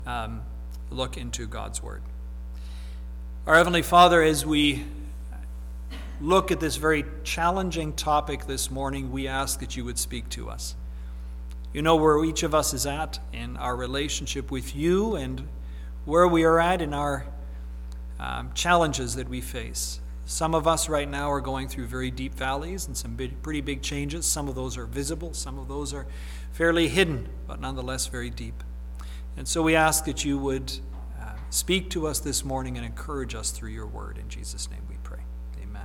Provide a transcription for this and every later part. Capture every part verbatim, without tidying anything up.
um, look into God's Word. Our Heavenly Father, as we look at this very challenging topic this morning, we ask that you would speak to us. You know where each of us is at in our relationship with you and where we are at in our um, challenges that we face. Some of us right now are going through very deep valleys and some big, pretty big changes. Some of those are visible. Some of those are fairly hidden, but nonetheless very deep. And so we ask that you would uh, speak to us this morning and encourage us through your word. In Jesus' name we pray. Amen.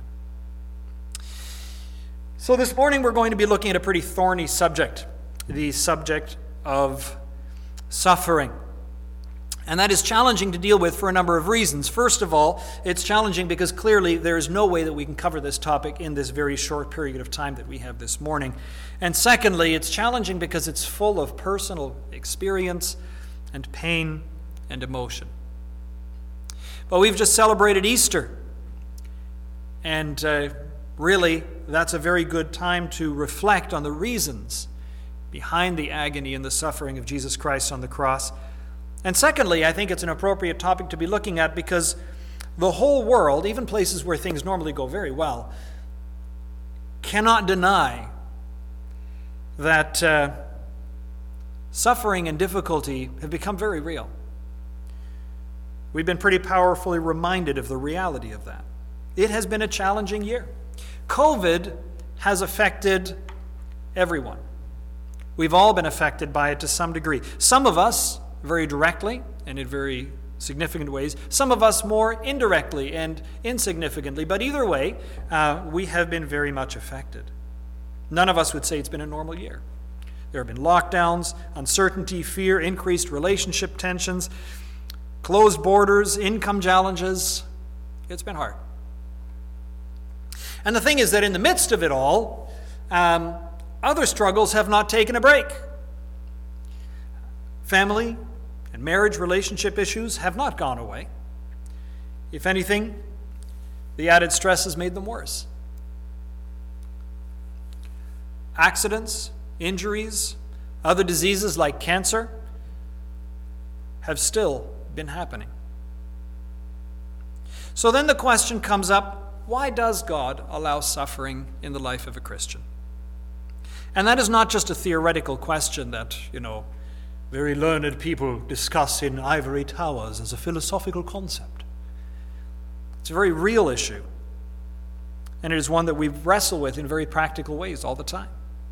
So this morning we're going to be looking at a pretty thorny subject, the subject of suffering. And that is challenging to deal with for a number of reasons. First of all, it's challenging because clearly there is no way that we can cover this topic in this very short period of time that we have this morning. And secondly, it's challenging because it's full of personal experience and pain and emotion. But we've just celebrated Easter. And uh, really, that's a very good time to reflect on the reasons behind the agony and the suffering of Jesus Christ on the cross. And secondly, I think it's an appropriate topic to be looking at because the whole world, even places where things normally go very well, cannot deny that uh, suffering and difficulty have become very real. We've been pretty powerfully reminded of the reality of that. It has been a challenging year. COVID has affected everyone. We've all been affected by it to some degree. Some of us very directly and in very significant ways. Some of us more indirectly and insignificantly. But either way, uh, we have been very much affected. None of us would say it's been a normal year. There have been lockdowns, uncertainty, fear, increased relationship tensions, closed borders, income challenges. It's been hard. And the thing is that in the midst of it all, um, other struggles have not taken a break. Family and marriage relationship issues have not gone away. If anything, the added stress has made them worse. Accidents, injuries, other diseases like cancer have still been happening. So then the question comes up, why does God allow suffering in the life of a Christian? And that is not just a theoretical question that, you know, very learned people discuss in ivory towers as a philosophical concept. It's a very real issue, and it is one that we wrestle with in very practical ways all the time.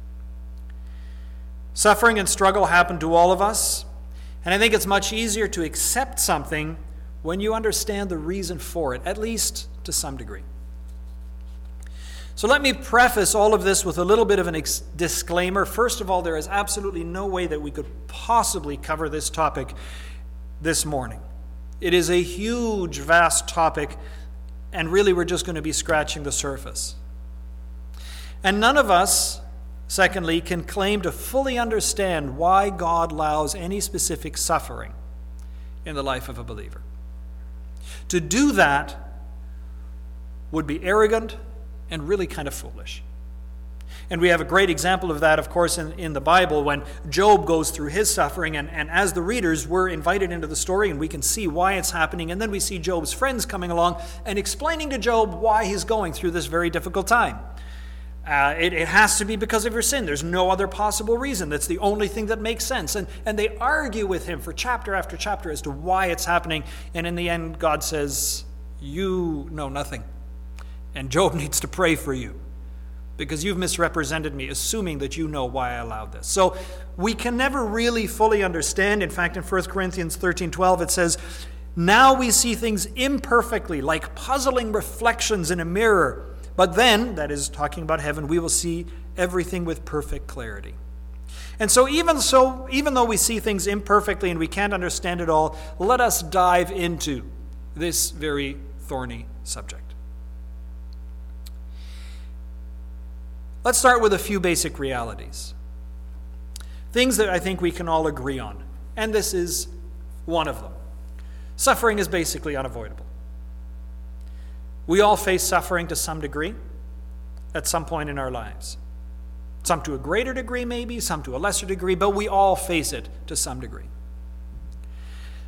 Suffering and struggle happen to all of us, and I think it's much easier to accept something when you understand the reason for it, at least to some degree. So let me preface all of this with a little bit of an ex- disclaimer. First of all, there is absolutely no way that we could possibly cover this topic this morning. It is a huge, vast topic, and really we're just going to be scratching the surface. And none of us, secondly, can claim to fully understand why God allows any specific suffering in the life of a believer. To do that would be arrogant and really kind of foolish. And we have a great example of that, of course, in, in the Bible when Job goes through his suffering. And, and as the readers, we're invited into the story and we can see why it's happening. And then we see Job's friends coming along and explaining to Job why he's going through this very difficult time. Uh, it, it has to be because of your sin. There's no other possible reason. That's the only thing that makes sense. And, and they argue with him for chapter after chapter as to why it's happening. And in the end, God says, you know nothing. And Job needs to pray for you because you've misrepresented me, assuming that you know why I allowed this. So we can never really fully understand. In fact, in First Corinthians thirteen twelve, it says, now we see things imperfectly, like puzzling reflections in a mirror. But then, that is talking about heaven, we will see everything with perfect clarity. And so even so, even though we see things imperfectly and we can't understand it all, let us dive into this very thorny subject. Let's start with a few basic realities. Things that I think we can all agree on. And this is one of them. Suffering is basically unavoidable. We all face suffering to some degree at some point in our lives. Some to a greater degree maybe, some to a lesser degree, but we all face it to some degree.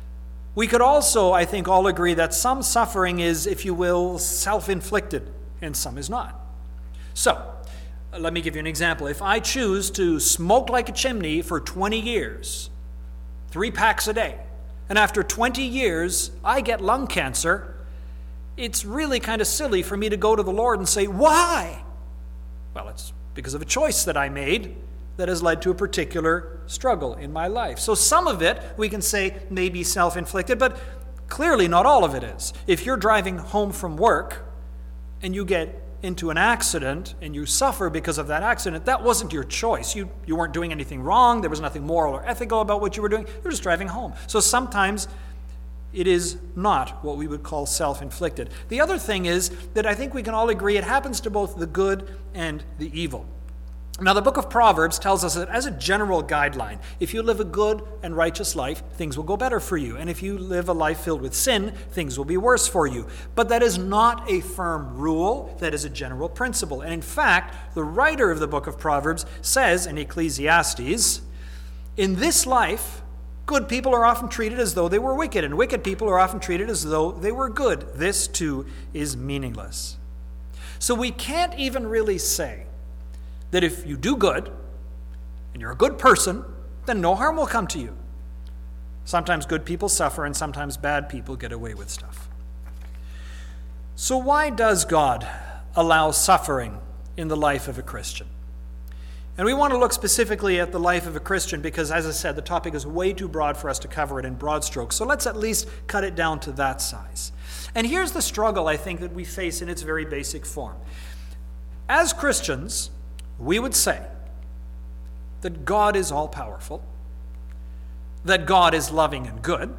We could also, I think, all agree that some suffering is, if you will, self-inflicted, and some is not. So, let me give you an example. If I choose to smoke like a chimney for twenty years, three packs a day, and after twenty years I get lung cancer, it's really kind of silly for me to go to the Lord and say, why? Well, it's because of a choice that I made that has led to a particular struggle in my life. So some of it, we can say, may be self-inflicted, but clearly not all of it is. If you're driving home from work and you get into an accident and you suffer because of that accident, that wasn't your choice. You, you weren't doing anything wrong. There was nothing moral or ethical about what you were doing. You were just driving home. So sometimes it is not what we would call self-inflicted. The other thing is that I think we can all agree it happens to both the good and the evil. Now, the book of Proverbs tells us that as a general guideline, if you live a good and righteous life, things will go better for you. And if you live a life filled with sin, things will be worse for you. But that is not a firm rule. That is a general principle. And in fact, the writer of the book of Proverbs says in Ecclesiastes, in this life, good people are often treated as though they were wicked, and wicked people are often treated as though they were good. This, too, is meaningless. So we can't even really say that if you do good, and you're a good person, then no harm will come to you. Sometimes good people suffer, and sometimes bad people get away with stuff. So why does God allow suffering in the life of a Christian? And we want to look specifically at the life of a Christian because, as I said, the topic is way too broad for us to cover it in broad strokes. So let's at least cut it down to that size. And here's the struggle, I think, that we face in its very basic form. As Christians, we would say that God is all-powerful, that God is loving and good,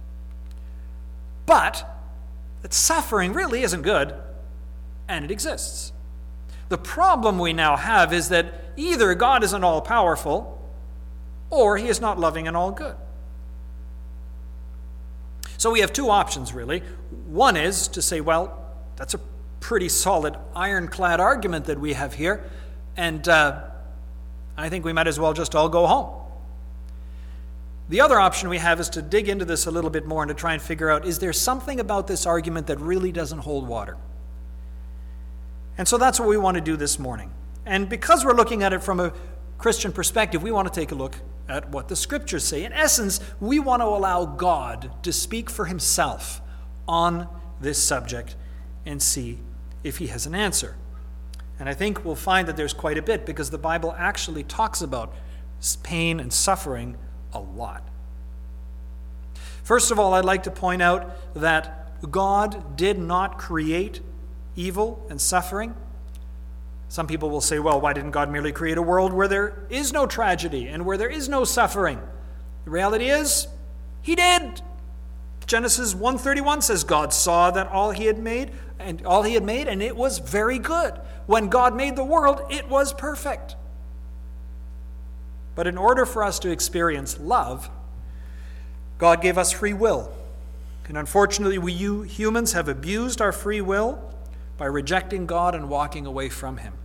but that suffering really isn't good, and it exists. The problem we now have is that either God isn't all-powerful, or he is not loving and all good. So we have two options, really. One is to say, well, that's a pretty solid ironclad argument that we have here, and uh, I think we might as well just all go home. The other option we have is to dig into this a little bit more and to try and figure out, is there something about this argument that really doesn't hold water? And so that's what we want to do this morning. And because we're looking at it from a Christian perspective, we want to take a look at what the Scriptures say. In essence, we want to allow God to speak for himself on this subject and see if he has an answer. And I think we'll find that there's quite a bit, because the Bible actually talks about pain and suffering a lot. First of all, I'd like to point out that God did not create evil and suffering. Some people will say, well, why didn't God merely create a world where there is no tragedy and where there is no suffering? The reality is, he did. Genesis one thirty-one says God saw that all he had made and all he had made, and it was very good. When God made the world, it was perfect. But in order for us to experience love, God gave us free will. And unfortunately, we you humans have abused our free will by rejecting God and walking away from him.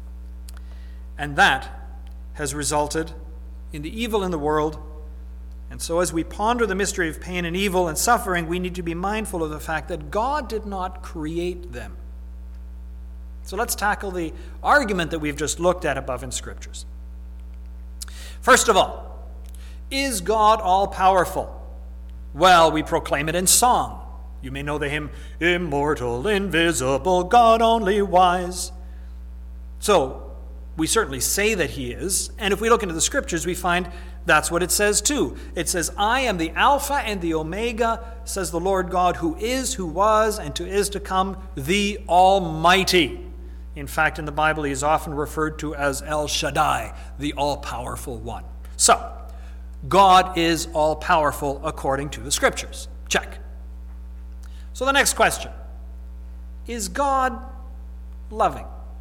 And that has resulted in the evil in the world. And so as we ponder the mystery of pain and evil and suffering, we need to be mindful of the fact that God did not create them. So let's tackle the argument that we've just looked at above in Scriptures. First of all, is God all-powerful? Well, we proclaim it in song. You may know the hymn, Immortal, invisible, God only wise. So, we certainly say that he is, and if we look into the Scriptures, we find that's what it says too. It says, I am the Alpha and the Omega, says the Lord God, who is, who was, and to is to come, the Almighty. In fact, in the Bible, he is often referred to as El Shaddai, the all-powerful one. So, God is all-powerful according to the Scriptures. Check. So the next question, is God loving?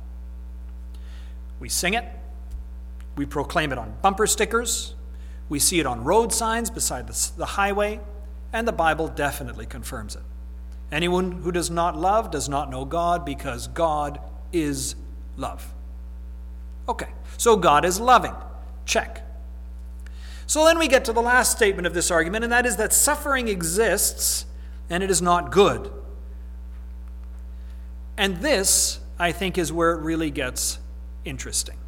We sing it, we proclaim it on bumper stickers, we see it on road signs beside the, the highway, and the Bible definitely confirms it. Anyone who does not love does not know God, because God is love. Okay, so God is loving. Check. So then we get to the last statement of this argument, and that is that suffering exists and it is not good. And this, I think, is where it really gets interesting.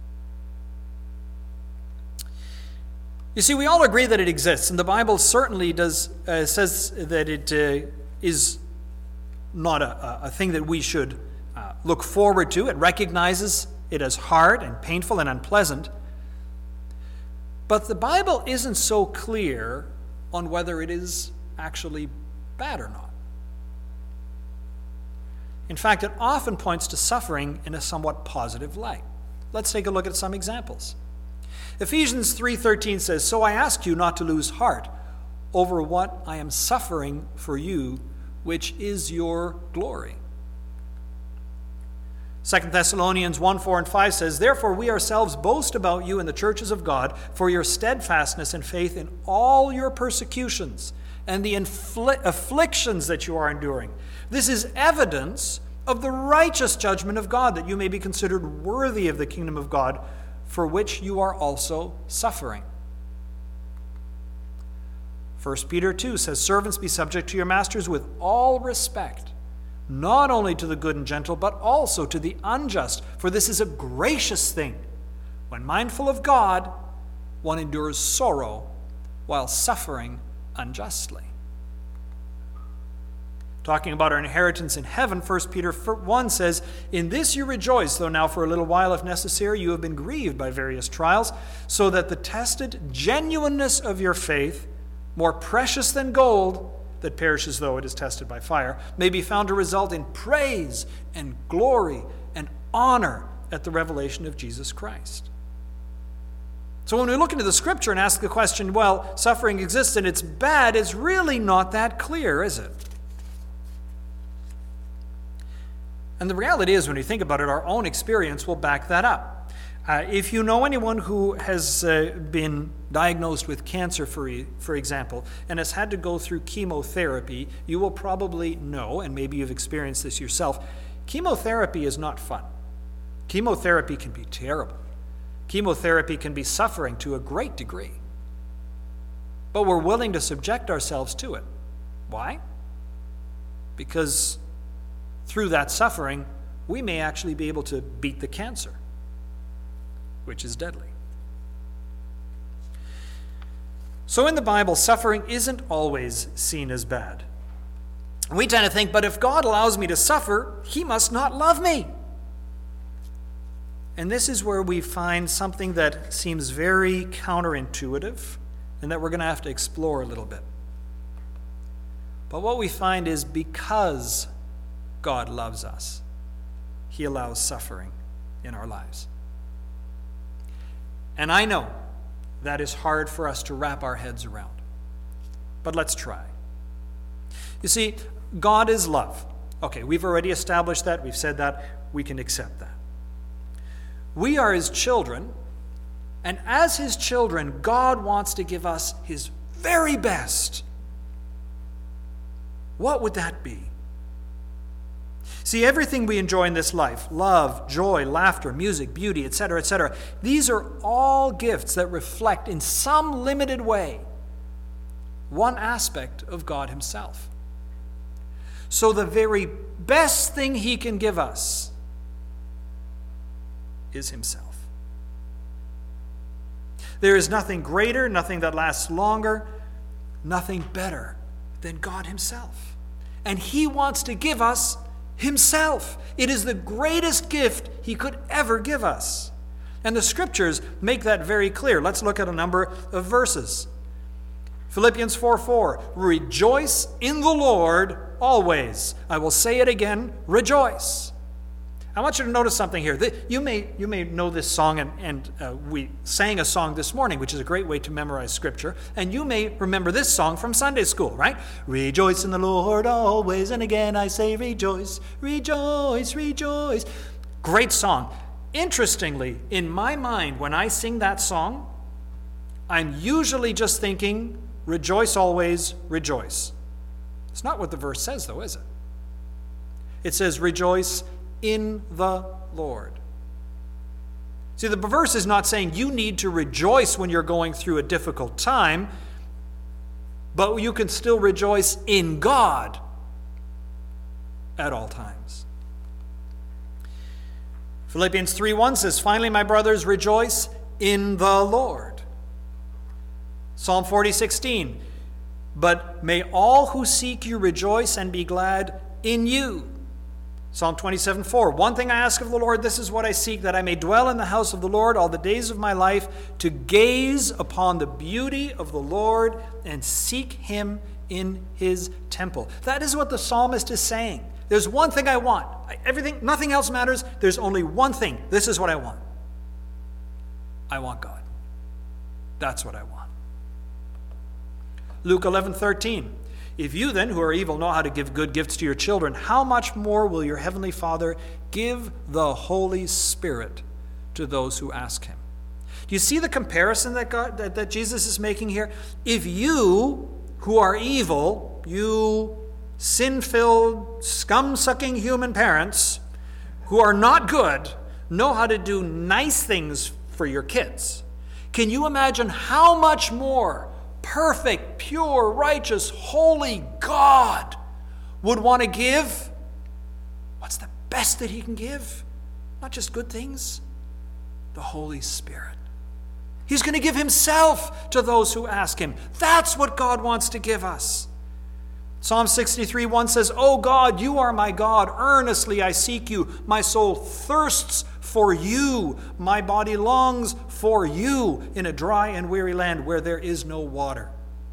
You see, we all agree that it exists, and the Bible certainly does uh, says that it uh, is not a, a thing that we should uh, look forward to. It recognizes it as hard and painful and unpleasant. But the Bible isn't so clear on whether it is actually bad or not. In fact, it often points to suffering in a somewhat positive light. Let's take a look at some examples. Ephesians three thirteen says, "So I ask you not to lose heart over what I am suffering for you, which is your glory." Second Thessalonians one four and five says, "Therefore we ourselves boast about you in the churches of God for your steadfastness and faith in all your persecutions and the infl- afflictions that you are enduring. This is evidence of the righteous judgment of God, that you may be considered worthy of the kingdom of God, for which you are also suffering." First Peter two says, "Servants, be subject to your masters with all respect, not only to the good and gentle, but also to the unjust. For this is a gracious thing. When mindful of God, one endures sorrow while suffering unjustly." Talking about our inheritance in heaven, First Peter one says, "In this you rejoice, though now for a little while, if necessary, you have been grieved by various trials, so that the tested genuineness of your faith, more precious than gold, that perishes though it is tested by fire, may be found to result in praise and glory and honor at the revelation of Jesus Christ." So when we look into the scripture and ask the question, well, suffering exists and it's bad, it's really not that clear, is it? And the reality is, when you think about it, our own experience will back that up. Uh, if you know anyone who has uh, been diagnosed with cancer, for, for example, and has had to go through chemotherapy, you will probably know, and maybe you've experienced this yourself, chemotherapy is not fun. Chemotherapy can be terrible. Chemotherapy can be suffering to a great degree. But we're willing to subject ourselves to it. Why? Because through that suffering, we may actually be able to beat the cancer, which is deadly. So in the Bible, suffering isn't always seen as bad. We tend to think, but if God allows me to suffer, he must not love me. And this is where we find something that seems very counterintuitive and that we're going to have to explore a little bit. But what we find is, because God loves us, he allows suffering in our lives. And I know that is hard for us to wrap our heads around. But let's try. You see, God is love. Okay, we've already established that. We've said that. We can accept that. We are his children, and as his children, God wants to give us his very best. What would that be? See, everything we enjoy in this life, love, joy, laughter, music, beauty, et cetera, et cetera, these are all gifts that reflect in some limited way one aspect of God himself. So the very best thing he can give us is himself. There is nothing greater, nothing that lasts longer, nothing better than God himself. And he wants to give us himself. It is the greatest gift he could ever give us. And the scriptures make that very clear. Let's look at a number of verses. Philippians four four, "Rejoice in the Lord always." I will say it again, rejoice. I want you to notice something here. You may, you may know this song, and, and uh, we sang a song this morning, which is a great way to memorize scripture. And you may remember this song from Sunday school, right? "Rejoice in the Lord always, and again I say rejoice, rejoice, rejoice." Great song. Interestingly, in my mind, when I sing that song, I'm usually just thinking, rejoice always, rejoice. It's not what the verse says, though, is it? It says, rejoice in the Lord. See, the verse is not saying you need to rejoice when you're going through a difficult time, but you can still rejoice in God at all times. Philippians three one says, "Finally, my brothers, rejoice in the Lord." Psalm forty sixteen, "But may all who seek you rejoice and be glad in you." Psalm twenty-seven four, "One thing I ask of the Lord, this is what I seek, that I may dwell in the house of the Lord all the days of my life, to gaze upon the beauty of the Lord and seek him in his temple." That is what the psalmist is saying. There's one thing I want. Everything, nothing else matters. There's only one thing. This is what I want. I want God. That's what I want. Luke eleven thirteen, "If you then, who are evil, know how to give good gifts to your children, how much more will your heavenly Father give the Holy Spirit to those who ask him?" Do you see the comparison that, God, that, that Jesus is making here? If you, who are evil, you sin-filled, scum-sucking human parents who are not good, know how to do nice things for your kids, can you imagine how much more perfect, pure, righteous, holy God would want to give? What's the best that he can give? Not just good things, the Holy Spirit. He's going to give himself to those who ask him. That's what God wants to give us. Psalm sixty-three one says, "O God, you are my God. Earnestly I seek you. My soul thirsts for you. My body longs for you in a dry and weary land where there is no water."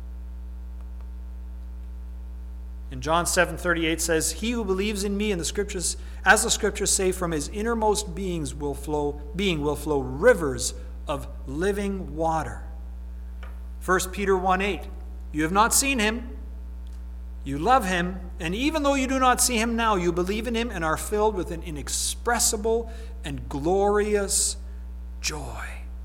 And John seven thirty-eight says, "He who believes in me," in the scriptures, as the scriptures say, "from his innermost beings will flow, being will flow rivers of living water." First Peter one eight, "You have not seen him. You love him, and even though you do not see him now, you believe in him and are filled with an inexpressible and glorious joy."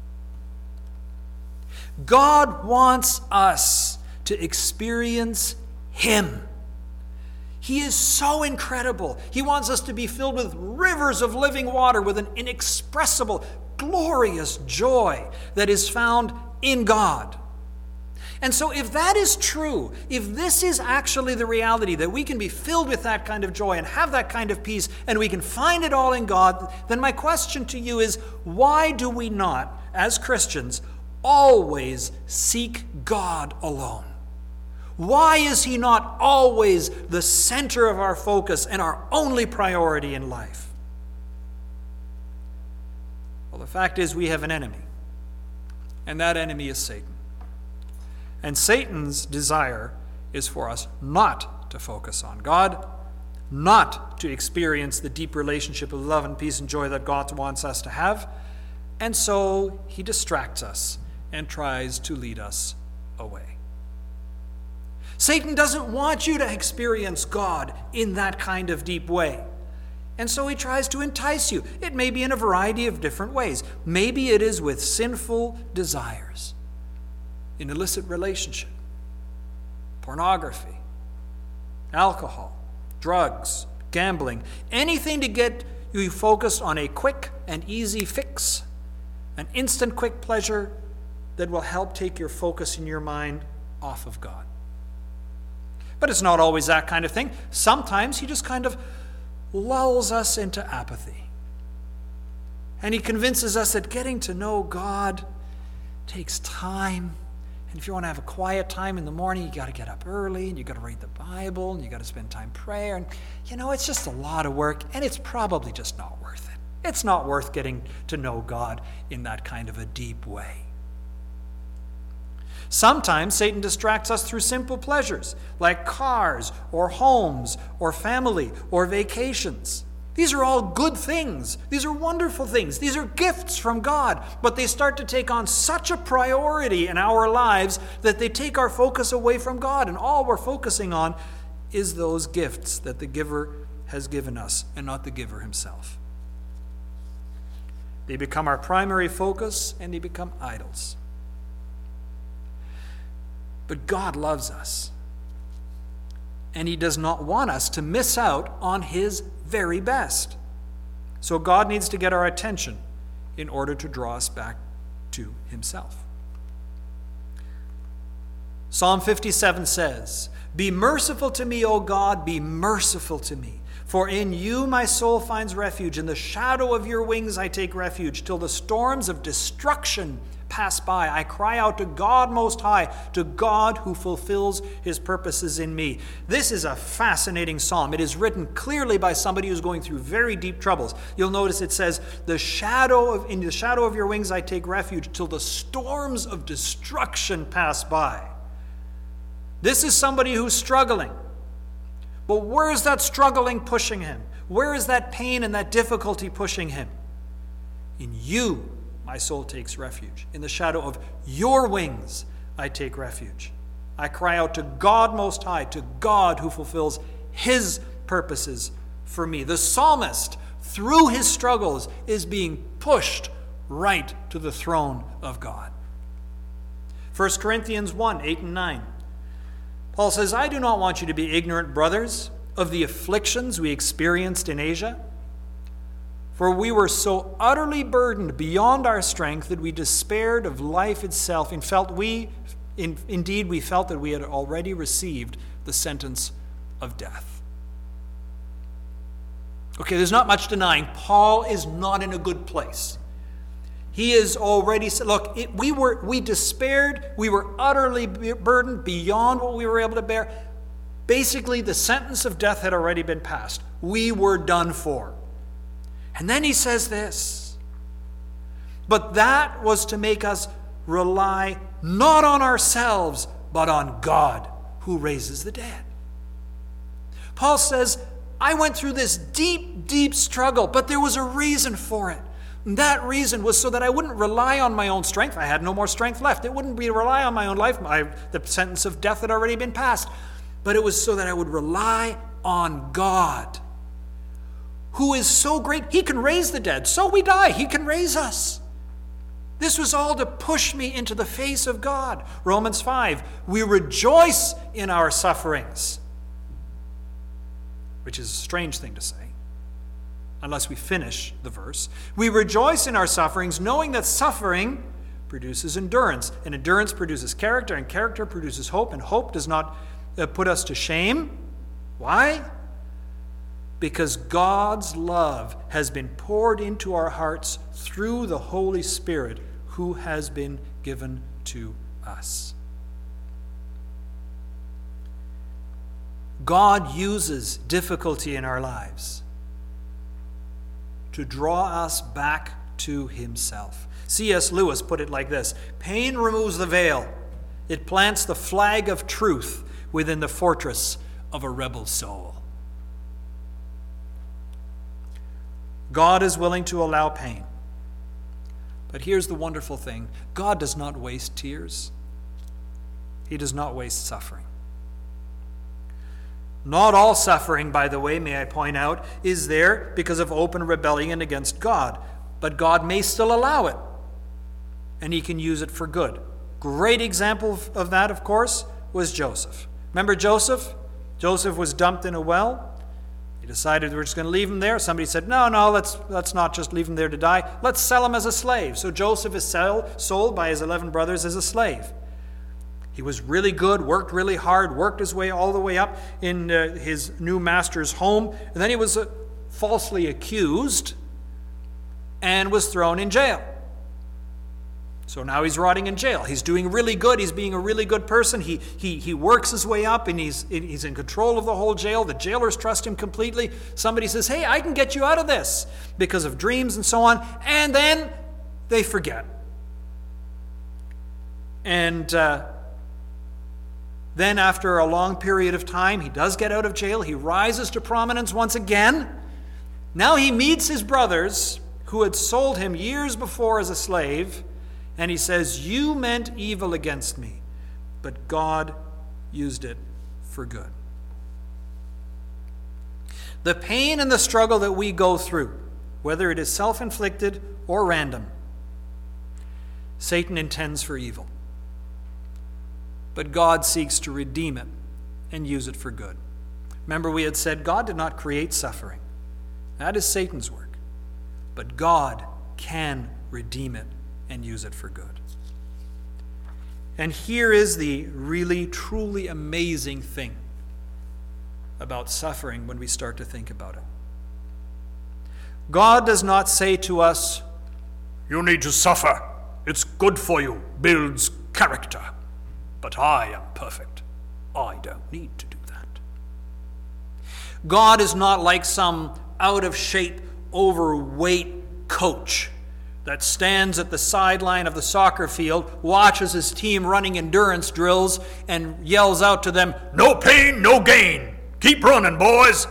God wants us to experience him. He is so incredible. He wants us to be filled with rivers of living water with an inexpressible, glorious joy that is found in God. And so if that is true, if this is actually the reality, that we can be filled with that kind of joy and have that kind of peace, and we can find it all in God, then my question to you is, why do we not, as Christians, always seek God alone? Why is he not always the center of our focus and our only priority in life? Well, the fact is we have an enemy, and that enemy is Satan. And Satan's desire is for us not to focus on God, not to experience the deep relationship of love and peace and joy that God wants us to have. And so he distracts us and tries to lead us away. Satan doesn't want you to experience God in that kind of deep way. And so he tries to entice you. It may be in a variety of different ways. Maybe it is with sinful desires. In illicit relationship, pornography, alcohol, drugs, gambling, anything to get you focused on a quick and easy fix, an instant quick pleasure that will help take your focus in your mind off of God. But it's not always that kind of thing. Sometimes he just kind of lulls us into apathy. And he convinces us that getting to know God takes time. And if you want to have a quiet time in the morning, you got to get up early, and you got to read the Bible, and you got to spend time prayer. And, you know, it's just a lot of work, and it's probably just not worth it. It's not worth getting to know God in that kind of a deep way. Sometimes Satan distracts us through simple pleasures, like cars, or homes, or family, or vacations. These are all good things. These are wonderful things. These are gifts from God. But they start to take on such a priority in our lives that they take our focus away from God. And all we're focusing on is those gifts that the giver has given us and not the giver himself. They become our primary focus and they become idols. But God loves us. And he does not want us to miss out on his very best. So God needs to get our attention in order to draw us back to himself. Psalm fifty-seven says, "Be merciful to me, O God, be merciful to me. For in you my soul finds refuge. In the shadow of your wings I take refuge. Till the storms of destruction pass by, I cry out to God Most High, to God who fulfills his purposes in me." This is a fascinating psalm. It is written clearly by somebody who's going through very deep troubles. You'll notice it says, "The shadow of, in the shadow of your wings I take refuge, till the storms of destruction pass by." This is somebody who's struggling. But where is that struggling pushing him? Where is that pain and that difficulty pushing him? In you, my soul takes refuge. In the shadow of your wings, I take refuge. I cry out to God Most High, to God who fulfills his purposes for me. The psalmist, through his struggles, is being pushed right to the throne of God. First Corinthians one, eight and nine. Paul says, "I do not want you to be ignorant, brothers, of the afflictions we experienced in Asia. For we were so utterly burdened beyond our strength that we despaired of life itself, and felt we, in, indeed, we felt that we had already received the sentence of death." Okay, there's not much denying. Paul is not in a good place. He is already, look, it, we were, we despaired, we were utterly burdened beyond what we were able to bear. Basically, the sentence of death had already been passed. We were done for. And then he says this, "But that was to make us rely not on ourselves, but on God who raises the dead." Paul says, I went through this deep, deep struggle, but there was a reason for it. And that reason was so that I wouldn't rely on my own strength. I had no more strength left. It wouldn't be rely on my own life. My, the sentence of death had already been passed. But it was so that I would rely on God, who is so great. He can raise the dead. So we die. He can raise us. This was all to push me into the face of God. Romans five, "We rejoice in our sufferings," which is a strange thing to say, unless we finish the verse. "We rejoice in our sufferings, knowing that suffering produces endurance. And endurance produces character, and character produces hope. And hope does not uh, put us to shame." Why? "Because God's love has been poured into our hearts through the Holy Spirit who has been given to us." God uses difficulty in our lives to draw us back to himself. C S Lewis put it like this: "Pain removes the veil. It plants the flag of truth within the fortress of a rebel soul." God is willing to allow pain. But here's the wonderful thing: God does not waste tears. He does not waste suffering. Not all suffering, by the way, may I point out, is there because of open rebellion against God. But God may still allow it, and he can use it for good. Great example of that, of course, was Joseph. Remember Joseph? Joseph was dumped in a well. He decided we're just going to leave him there. Somebody said, no, no, let's, let's not just leave him there to die. Let's sell him as a slave. So Joseph is sell, sold by his eleven brothers as a slave. He was really good, worked really hard, worked his way all the way up in uh, his new master's home. And then he was uh, falsely accused and was thrown in jail. So now he's rotting in jail. He's doing really good. He's being a really good person. He he he works his way up, and he's he's in control of the whole jail. The jailers trust him completely. Somebody says, hey, I can get you out of this because of dreams and so on. And then they forget. And uh, then after a long period of time, he does get out of jail. He rises to prominence once again. Now he meets his brothers who had sold him years before as a slave. And he says, you meant evil against me, but God used it for good. The pain and the struggle that we go through, whether it is self-inflicted or random, Satan intends for evil. But God seeks to redeem it and use it for good. Remember, we had said God did not create suffering. That is Satan's work. But God can redeem it, and use it for good. And here is the really, truly amazing thing about suffering when we start to think about it. God does not say to us, "You need to suffer. It's good for you, builds character. But I am perfect. I don't need to do that." God is not like some out-of-shape, overweight coach that stands at the sideline of the soccer field, watches his team running endurance drills, and yells out to them, "No pain, no gain. Keep running, boys."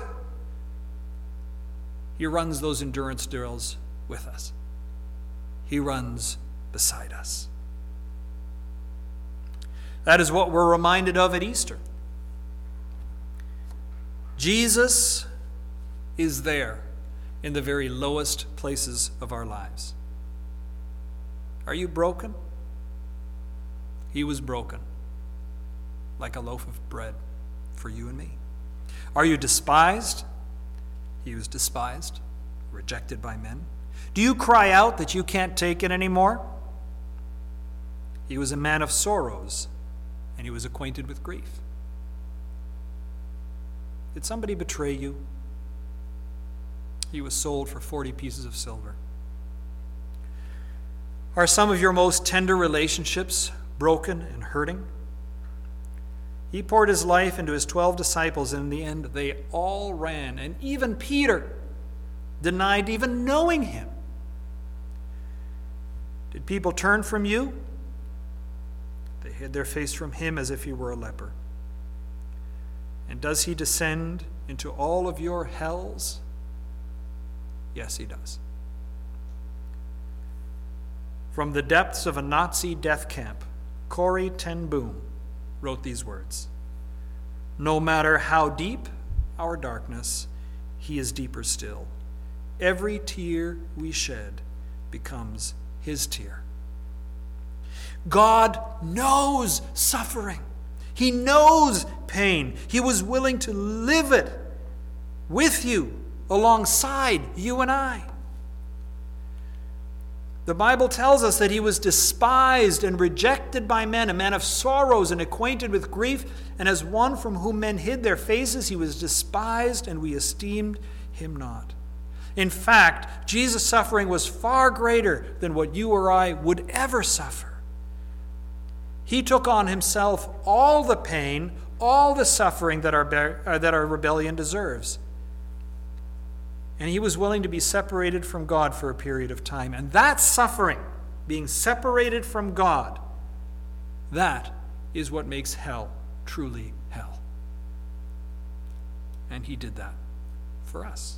He runs those endurance drills with us. He runs beside us. That is what we're reminded of at Easter. Jesus is there in the very lowest places of our lives. Are you broken? He was broken, like a loaf of bread for you and me. Are you despised? He was despised, rejected by men. Do you cry out that you can't take it anymore? He was a man of sorrows, and he was acquainted with grief. Did somebody betray you? He was sold for forty pieces of silver. Are some of your most tender relationships broken and hurting? He poured his life into his twelve disciples, and in the end, they all ran, and even Peter denied even knowing him. Did people turn from you? They hid their face from him as if he were a leper. And does he descend into all of your hells? Yes, he does. From the depths of a Nazi death camp, Corrie ten Boom wrote these words: "No matter how deep our darkness, he is deeper still. Every tear we shed becomes his tear." God knows suffering. He knows pain. He was willing to live it with you, alongside you and I. The Bible tells us that he was despised and rejected by men, a man of sorrows and acquainted with grief, and as one from whom men hid their faces, he was despised, and we esteemed him not. In fact, Jesus' suffering was far greater than what you or I would ever suffer. He took on himself all the pain, all the suffering that our, that our rebellion deserves. And he was willing to be separated from God for a period of time. And that suffering, being separated from God, that is what makes hell truly hell. And he did that for us.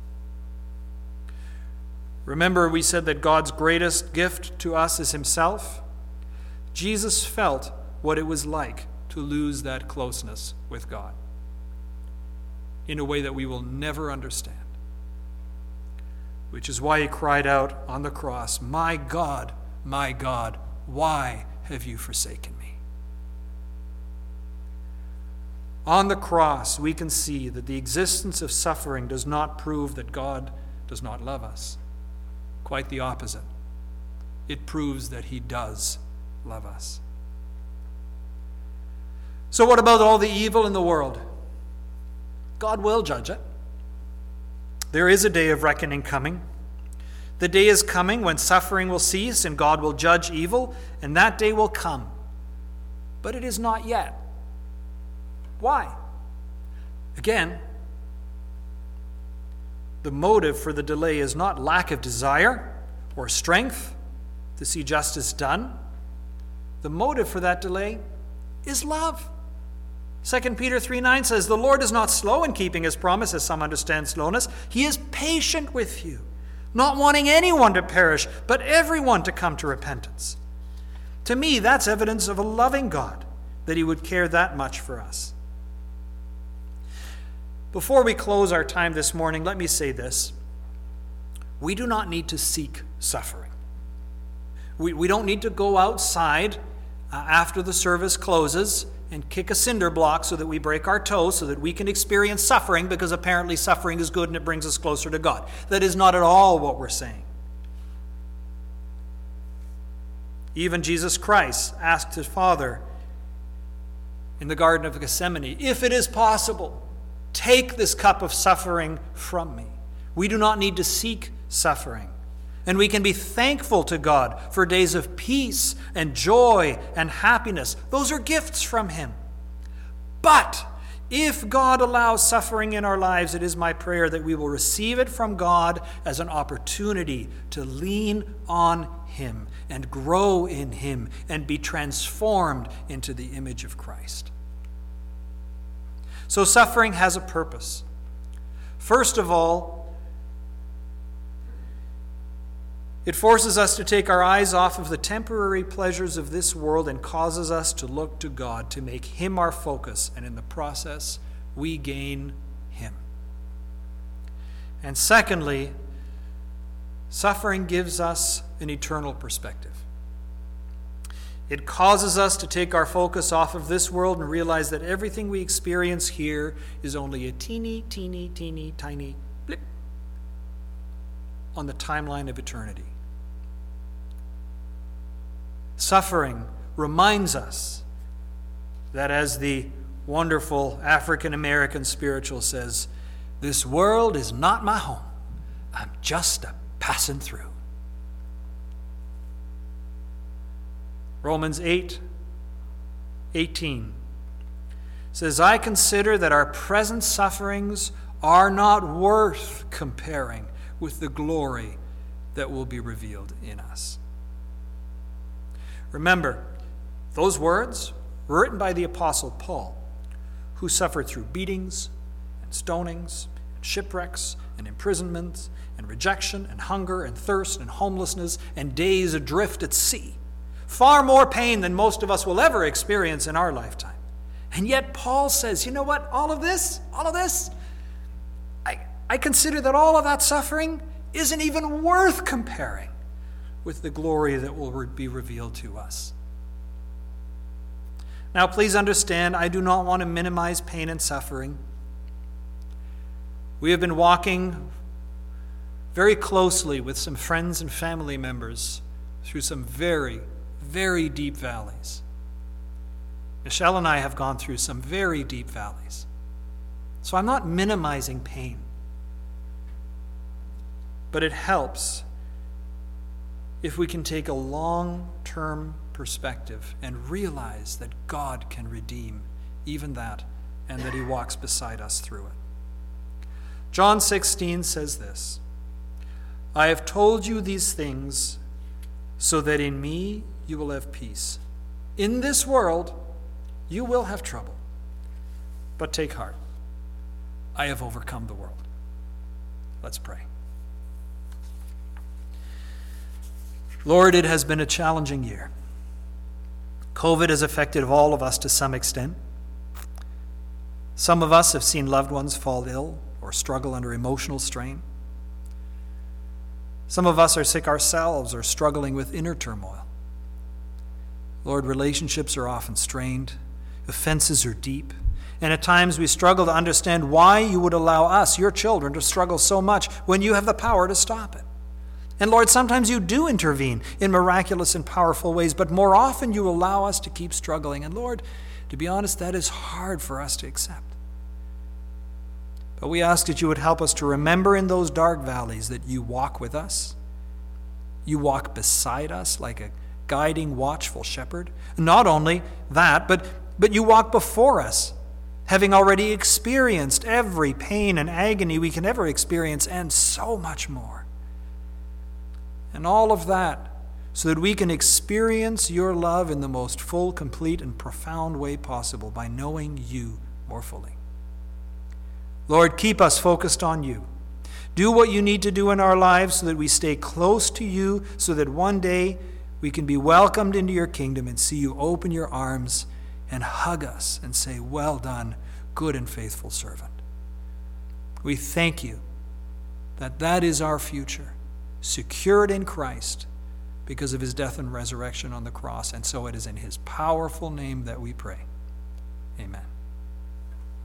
Remember, we said that God's greatest gift to us is himself. Jesus felt what it was like to lose that closeness with God in a way that we will never understand. Which is why he cried out on the cross, "My God, my God, why have you forsaken me?" On the cross, we can see that the existence of suffering does not prove that God does not love us. Quite the opposite. It proves that he does love us. So what about all the evil in the world? God will judge it. There is a day of reckoning coming. The day is coming when suffering will cease and God will judge evil, and that day will come. But it is not yet. Why? Again, the motive for the delay is not lack of desire or strength to see justice done. The motive for that delay is love. Second Peter three nine says, "The Lord is not slow in keeping his promise, as some understand slowness. He is patient with you, not wanting anyone to perish, but everyone to come to repentance." To me, that's evidence of a loving God, that he would care that much for us. Before we close our time this morning, let me say this. We do not need to seek suffering. We, we don't need to go outside uh, after the service closes and kick a cinder block so that we break our toe so that we can experience suffering, because apparently suffering is good and it brings us closer to God. That is not at all what we're saying. Even Jesus Christ asked his Father in the Garden of Gethsemane, if it is possible, take this cup of suffering from me. We do not need to seek suffering. And we can be thankful to God for days of peace and joy and happiness. Those are gifts from him. But if God allows suffering in our lives, it is my prayer that we will receive it from God as an opportunity to lean on him and grow in him and be transformed into the image of Christ. So suffering has a purpose. First of all, it forces us to take our eyes off of the temporary pleasures of this world and causes us to look to God, to make him our focus, and in the process, we gain him. And secondly, suffering gives us an eternal perspective. It causes us to take our focus off of this world and realize that everything we experience here is only a teeny, teeny, teeny, tiny blip on the timeline of eternity. Suffering reminds us that, as the wonderful African-American spiritual says, this world is not my home. I'm just a passing through. Romans eight eighteen says, I consider that our present sufferings are not worth comparing with the glory that will be revealed in us. Remember, those words were written by the Apostle Paul, who suffered through beatings and stonings and shipwrecks and imprisonments and rejection and hunger and thirst and homelessness and days adrift at sea. Far more pain than most of us will ever experience in our lifetime. And yet Paul says, you know what, all of this, all of this, I, I consider that all of that suffering isn't even worth comparing with the glory that will be revealed to us. Now, please understand, I do not want to minimize pain and suffering. We have been walking very closely with some friends and family members through some very, very deep valleys. Michelle and I have gone through some very deep valleys. So I'm not minimizing pain. But it helps if we can take a long-term perspective and realize that God can redeem even that, and that he walks beside us through it. John sixteen says this, I have told you these things so that in me you will have peace. In this world you will have trouble, but take heart. I have overcome the world. Let's pray. Lord, it has been a challenging year. COVID has affected all of us to some extent. Some of us have seen loved ones fall ill or struggle under emotional strain. Some of us are sick ourselves or struggling with inner turmoil. Lord, relationships are often strained. Offenses are deep. And at times we struggle to understand why you would allow us, your children, to struggle so much when you have the power to stop it. And Lord, sometimes you do intervene in miraculous and powerful ways, but more often you allow us to keep struggling. And Lord, to be honest, that is hard for us to accept. But we ask that you would help us to remember in those dark valleys that you walk with us. You walk beside us like a guiding, watchful shepherd. Not only that, but, but you walk before us, having already experienced every pain and agony we can ever experience, and so much more. And all of that so that we can experience your love in the most full, complete, and profound way possible by knowing you more fully. Lord, keep us focused on you. Do what you need to do in our lives so that we stay close to you, so that one day we can be welcomed into your kingdom and see you open your arms and hug us and say, well done, good and faithful servant. We thank you that that is our future, secured in Christ because of his death and resurrection on the cross. And so it is in his powerful name that we pray. Amen.